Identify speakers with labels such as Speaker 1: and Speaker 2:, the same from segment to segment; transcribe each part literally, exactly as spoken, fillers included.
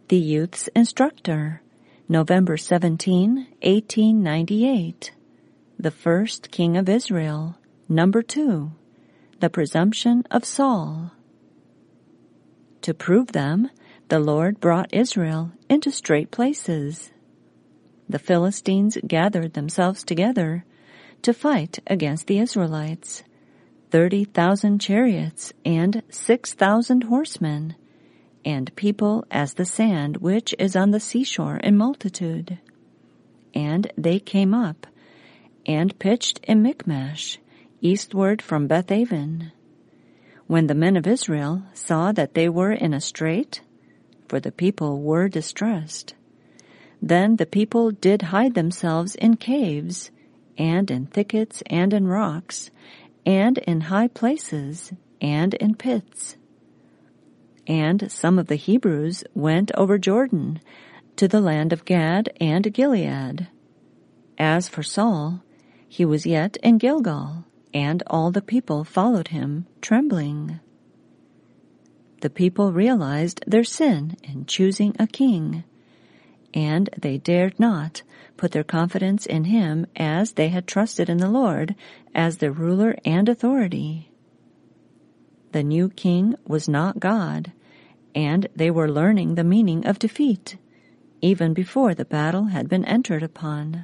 Speaker 1: The Youth's Instructor, November seventeenth, eighteen ninety-eight. The First King of Israel, Number two. The Presumption of Saul. To prove them, the Lord brought Israel into straight places. The Philistines gathered themselves together to fight against the Israelites, thirty thousand chariots and six thousand horsemen, and people as the sand which is on the seashore in multitude. And they came up, and pitched in Michmash, eastward from Bethaven. When the men of Israel saw that they were in a strait, for the people were distressed, then the people did hide themselves in caves, and in thickets, and in rocks, and in high places, and in pits. And some of the Hebrews went over Jordan to the land of Gad and Gilead. As for Saul, he was yet in Gilgal, and all the people followed him, trembling. The people realized their sin in choosing a king, and they dared not put their confidence in him as they had trusted in the Lord as their ruler and authority. The new king was not God, and they were learning the meaning of defeat, even before the battle had been entered upon.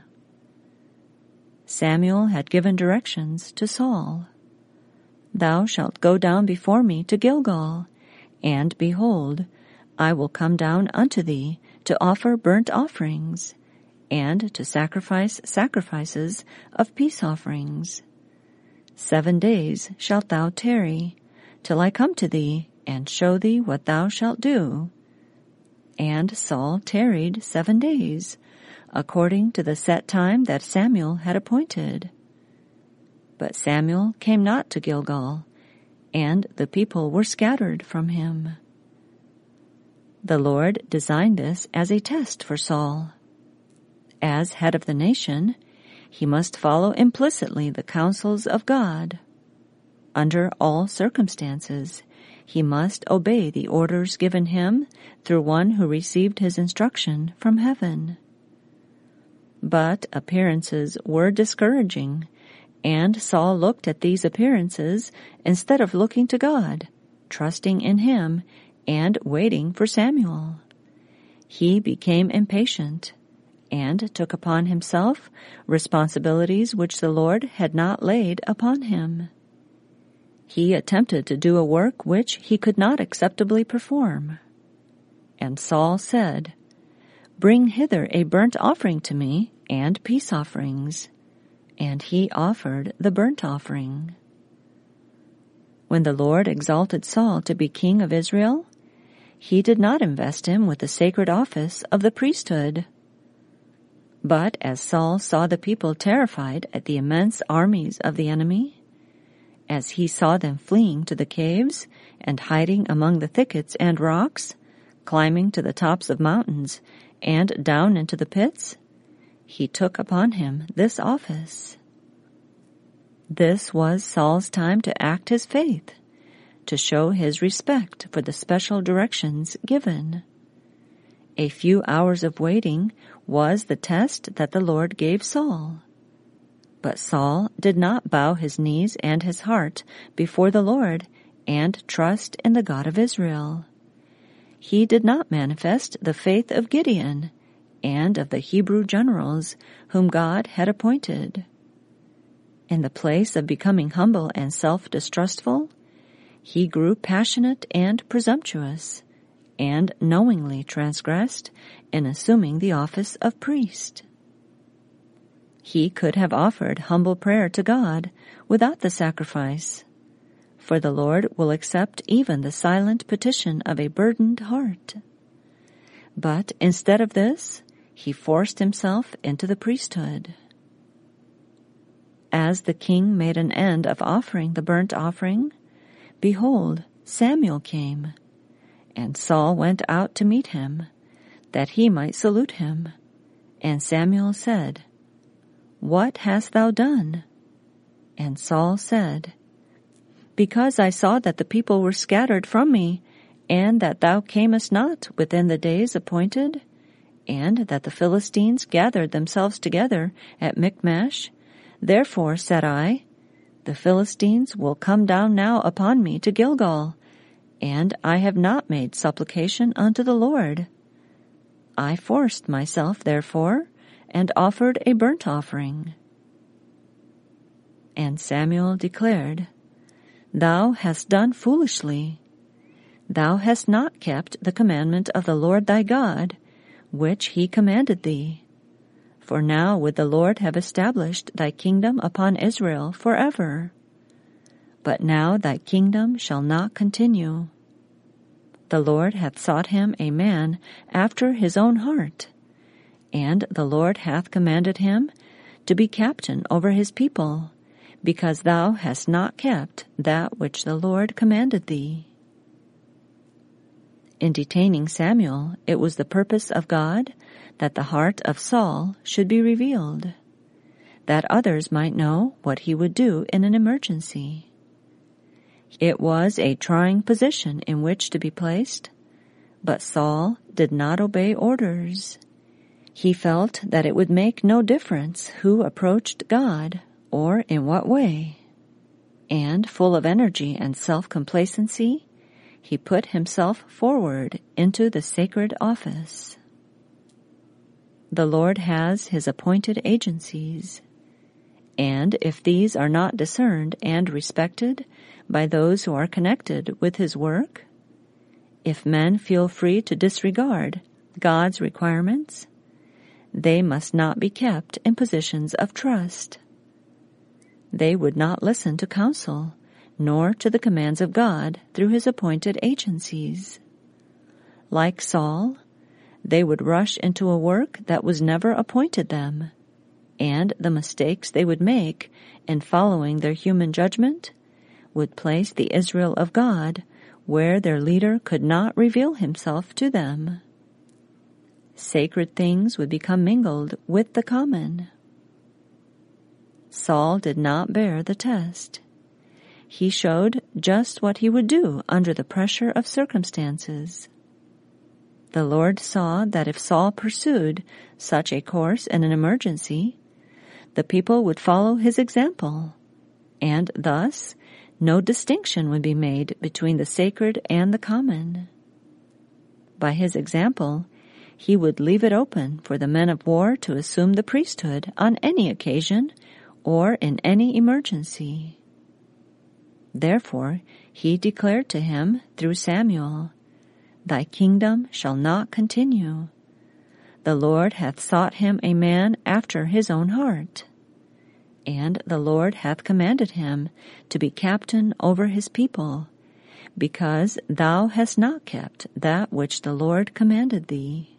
Speaker 1: Samuel had given directions to Saul. Thou shalt go down before me to Gilgal, and behold, I will come down unto thee to offer burnt offerings, and to sacrifice sacrifices of peace offerings. Seven days shalt thou tarry, till I come to thee, and show thee what thou shalt do. And Saul tarried seven days, according to the set time that Samuel had appointed. But Samuel came not to Gilgal, and the people were scattered from him. The Lord designed this as a test for Saul. As head of the nation, he must follow implicitly the counsels of God. Under all circumstances, he must obey the orders given him through one who received his instruction from heaven. But appearances were discouraging, and Saul looked at these appearances instead of looking to God, trusting in him, and waiting for Samuel. He became impatient, and took upon himself responsibilities which the Lord had not laid upon him. He attempted to do a work which he could not acceptably perform. And Saul said, Bring hither a burnt offering to me, and peace offerings. And he offered the burnt offering. When the Lord exalted Saul to be king of Israel, he did not invest him with the sacred office of the priesthood. But as Saul saw the people terrified at the immense armies of the enemy, as he saw them fleeing to the caves and hiding among the thickets and rocks, climbing to the tops of mountains and down into the pits, he took upon him this office. This was Saul's time to act his faith, to show his respect for the special directions given. A few hours of waiting was the test that the Lord gave Saul. But Saul did not bow his knees and his heart before the Lord and trust in the God of Israel. He did not manifest the faith of Gideon and of the Hebrew generals whom God had appointed. In the place of becoming humble and self-distrustful, he grew passionate and presumptuous, and knowingly transgressed in assuming the office of priest. He could have offered humble prayer to God without the sacrifice, for the Lord will accept even the silent petition of a burdened heart. But instead of this, he forced himself into the priesthood. As the king made an end of offering the burnt offering, behold, Samuel came, and Saul went out to meet him, that he might salute him. And Samuel said, What hast thou done? And Saul said, Because I saw that the people were scattered from me, and that thou camest not within the days appointed, and that the Philistines gathered themselves together at Michmash. Therefore said I, the Philistines will come down now upon me to Gilgal, and I have not made supplication unto the Lord. I forced myself, therefore, and offered a burnt offering. And Samuel declared, Thou hast done foolishly. Thou hast not kept the commandment of the Lord thy God, which he commanded thee. For now would the Lord have established thy kingdom upon Israel forever. But now thy kingdom shall not continue. The Lord hath sought him a man after his own heart, and the Lord hath commanded him to be captain over his people, because thou hast not kept that which the Lord commanded thee. In detaining Samuel, it was the purpose of God that the heart of Saul should be revealed, that others might know what he would do in an emergency. It was a trying position in which to be placed, but Saul did not obey orders. He felt that it would make no difference who approached God or in what way, and full of energy and self-complacency, he put himself forward into the sacred office. The Lord has his appointed agencies, and if these are not discerned and respected by those who are connected with his work, if men feel free to disregard God's requirements, they must not be kept in positions of trust. They would not listen to counsel, nor to the commands of God through his appointed agencies. Like Saul, they would rush into a work that was never appointed them, and the mistakes they would make in following their human judgment would place the Israel of God where their leader could not reveal himself to them. Sacred things would become mingled with the common. Saul did not bear the test. He showed just what he would do under the pressure of circumstances. The Lord saw that if Saul pursued such a course in an emergency, the people would follow his example, and thus no distinction would be made between the sacred and the common. By his example, he would leave it open for the men of war to assume the priesthood on any occasion or in any emergency. Therefore, he declared to him through Samuel, Thy kingdom shall not continue. The Lord hath sought him a man after his own heart, and the Lord hath commanded him to be captain over his people, because thou hast not kept that which the Lord commanded thee.